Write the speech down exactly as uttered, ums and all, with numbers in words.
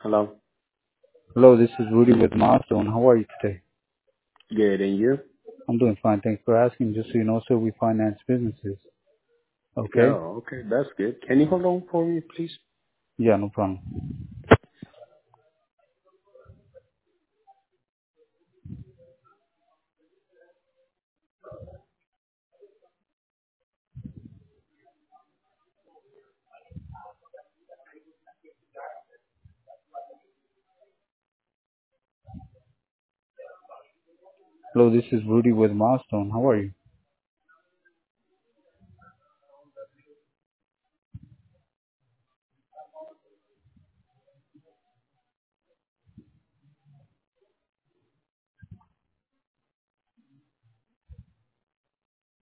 Hello. Hello, this is Rudy with Milestone. How are you today? Good, and you? I'm doing fine. Thanks for asking. Just so you know, sir, we finance businesses. Okay? Oh, okay, that's good. Can you hold on for me, please? Yeah, no problem. Hello, this is Rudy with Milestone. How are you?